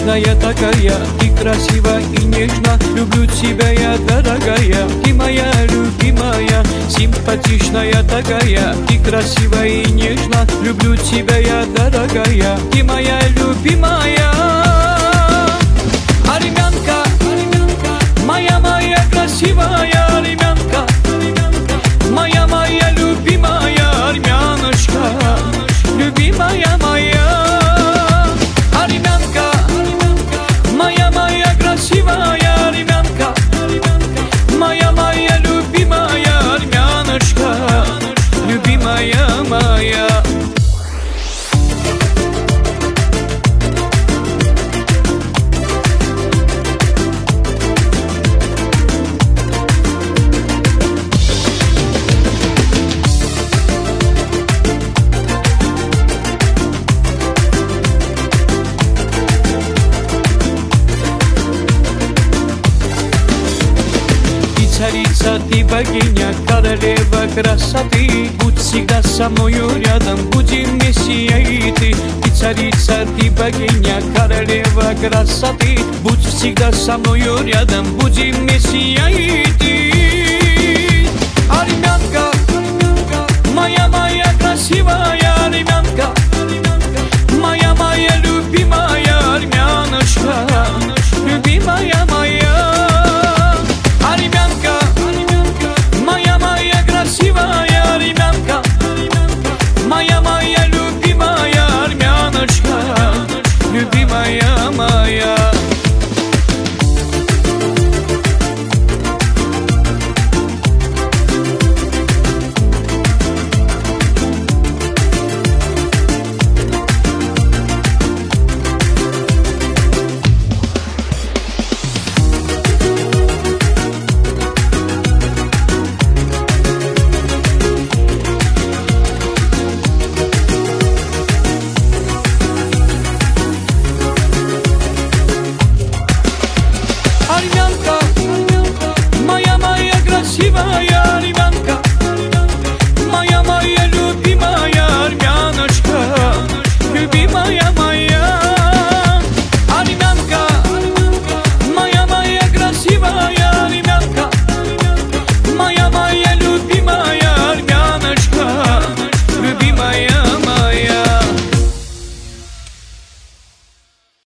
Симпатичная такая, ты красива и нежна. Люблю тебя я, дорогая, ты моя любимая. Симпатичная такая, ты красива и нежна. Люблю тебя я, дорогая, ты моя любимая. Армянка, моя красивая армянка, моя любимая армяночка, любимая моя. Армянка, моя красивая армянка, моя любимая армяночка, любимая моя. Царица, ты богиня, королева красоты. Будь всегда со мною рядом, будем вместе я и ты. Ты царица, ты богиня, королева красоты. Будь всегда со мною рядом, будем вместе я и ты.